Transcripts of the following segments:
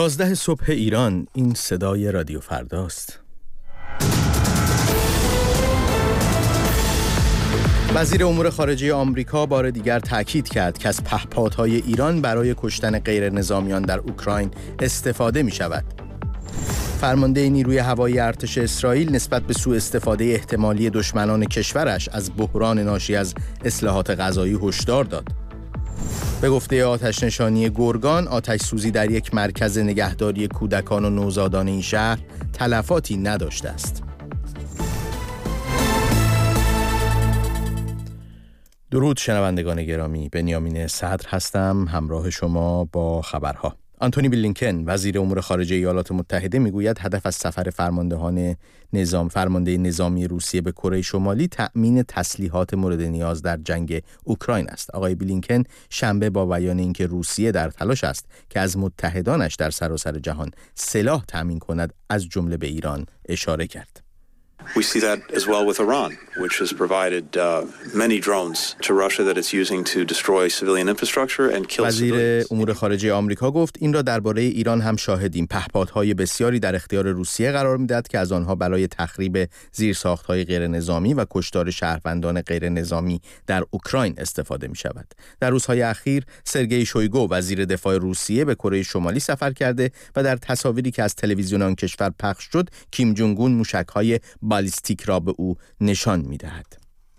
11 صبح ایران. این صدای رادیو فرداست. وزیر امور خارجه آمریکا بار دیگر تاکید کرد که از پهپادهای ایران برای کشتن غیر نظامیان در اوکراین استفاده می شود. فرمانده نیروی هوایی ارتش اسرائیل نسبت به سوء استفاده احتمالی دشمنان کشورش از بحران ناشی از اصلاحات غذایی هشدار داد. به گفته آتش نشانی گرگان، آتش سوزی در یک مرکز نگهداری کودکان و نوزادان این شهر تلفاتی نداشته است. درود شنوندگان گرامی، بنیامین صدر هستم همراه شما با خبرها. آنتونی بلینکن وزیر امور خارجه ایالات متحده میگوید هدف از سفر فرمانده نظامی روسیه به کره شمالی تأمین تسلیحات مورد نیاز در جنگ اوکراین است. آقای بلینکن شنبه با بیان اینکه روسیه در تلاش است که از متحدانش در سراسر جهان سلاح تأمین کند از جمله به ایران اشاره کرد. We see that as well with Iran, which has provided many drones to Russia that it's using to destroy civilian infrastructure and kill civilians. وزیر امور خارجه آمریکا گفت این را درباره ایران هم شاهدیم. پهپادهای بسیاری در اختیار روسیه قرار می‌دهد که از آنها برای تخریب زیرساخت‌های غیر نظامی و کشتار شهروندان غیر نظامی در اوکراین استفاده می‌شود. در روزهای اخیر سرگئی شویگو وزیر دفاع روسیه به کره شمالی سفر کرده و در تصاویری که از تلویزیون آن کشور پخش شد، کیم جونگ اون موشک‌های بالیستیک را به او نشان می‌دهد.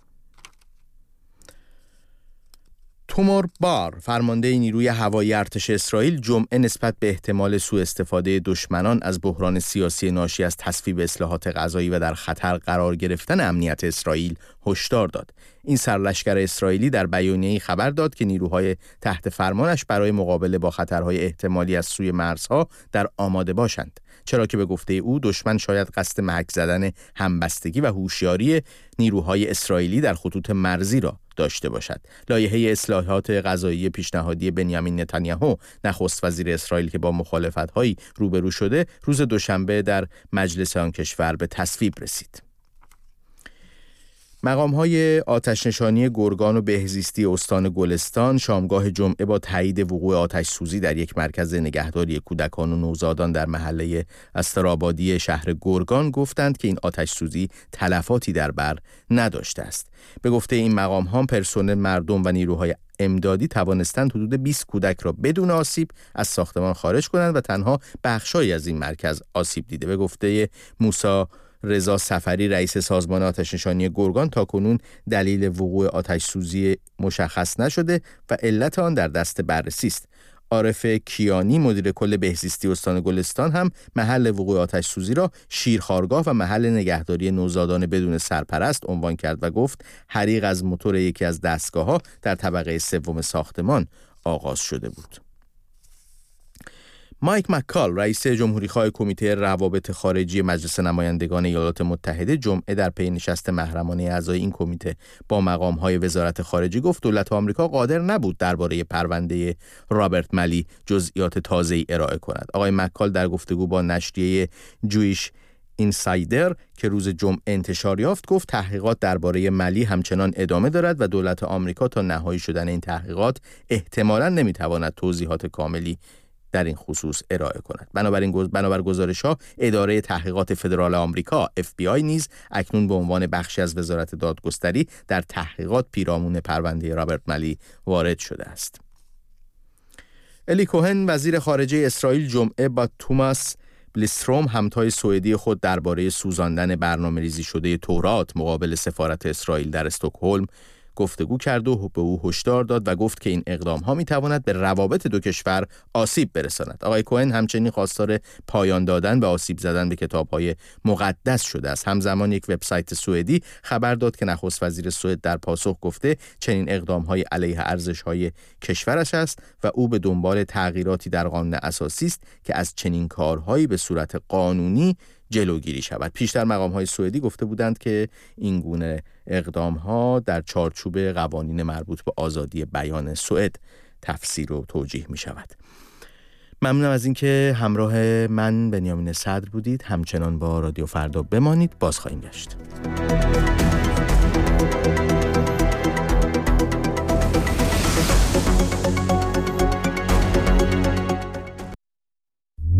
تومور بار فرمانده نیروی هوایی ارتش اسرائیل جمعه نسبت به احتمال سوء استفاده دشمنان از بحران سیاسی ناشی از تصویب اصلاحات غذایی و در خطر قرار گرفتن امنیت اسرائیل هشدار داد. این سرلشکر اسرائیلی در بیانیه‌ای خبر داد که نیروهای تحت فرمانش برای مقابله با خطرهای احتمالی از سوی مرزها در آماده باشند، چرا که به گفته او دشمن شاید قصد محک زدن همبستگی و هوشیاری نیروهای اسرائیلی در خطوط مرزی را داشته باشد. لایحه اصلاحات غذایی پیشنهادی بنیامین نتانیاهو نخست وزیر اسرائیل که با مخالفت‌هایی روبرو شده، روز دوشنبه در مجلس آن کشور به تصویب رسید. مقام‌های آتش نشانی گرگان و بهزیستی استان گلستان شامگاه جمعه با تایید وقوع آتش سوزی در یک مرکز نگهداری کودکان و نوزادان در محله استرابادی شهر گرگان گفتند که این آتش سوزی تلفاتی در بر نداشته است. به گفته این مقام‌ها پرسنل مردم و نیروهای امدادی توانستند حدود 20 کودک را بدون آسیب از ساختمان خارج کنند و تنها بخشایی از این مرکز آسیب دیده. به گفته موسی رضا سفری رئیس سازمان آتش نشانی گرگان تاکنون دلیل وقوع آتش سوزی مشخص نشده و علت آن در دست بررسی است. عارف کیانی مدیر کل بهزیستی استان گلستان هم محل وقوع آتش سوزی را شیرخوارگاه و محل نگهداری نوزادان بدون سرپرست عنوان کرد و گفت حریق از موتور یکی از دستگاه‌ها در طبقه سوم ساختمان آغاز شده بود. مایک مکال رئیس جمهوری‌خواه کمیته روابط خارجی مجلس نمایندگان ایالات متحده جمعه در پی نشست محرمانه اعضای این کمیته با مقام‌های وزارت خارجه گفت دولت آمریکا قادر نبود درباره پرونده رابرت ملی جزئیات تازه‌ای ارائه کند. آقای مکال در گفتگو با نشریه جویش اینسایدر که روز جمعه انتشار یافت گفت تحقیقات درباره ملی همچنان ادامه دارد و دولت آمریکا تا نهایی شدن این تحقیقات احتمالاً نمی‌تواند توضیحات کاملی در این خصوص ارائه کند. بنابر گزارش‌ها اداره تحقیقات فدرال آمریکا FBI نیز اکنون به عنوان بخشی از وزارت دادگستری در تحقیقات پیرامون پرونده رابرت ملی وارد شده است. الی کوهن وزیر خارجه اسرائیل جمعه با توماس بلیستروم همتای سوئدی خود درباره سوزاندن برنامه‌ریزی شده تورات مقابل سفارت اسرائیل در استکهلم گفتگو کرد و به او هشدار داد و گفت که این اقدام‌ها می‌تواند به روابط دو کشور آسیب برساند. آقای کوهن همچنین خواستار پایان دادن و آسیب زدن به کتاب‌های مقدس شده است. همزمان یک وبسایت سوئدی خبر داد که نخست وزیر سوئد در پاسخ گفته چنین اقدام‌های علیه ارزش‌های کشورش است و او به دنبال تغییراتی در قانون اساسی است که از چنین کارهایی به صورت قانونی جلوگیری شود. پیشتر مقام‌های سوئدی گفته بودند که این گونه اقدام‌ها در چارچوب قوانین مربوط به آزادی بیان سوئد تفسیر و توجیه می‌شود. ممنونم از اینکه همراه من بنیامین صدر بودید. همچنان با رادیو فردا بمانید. باز خواهیم گشت.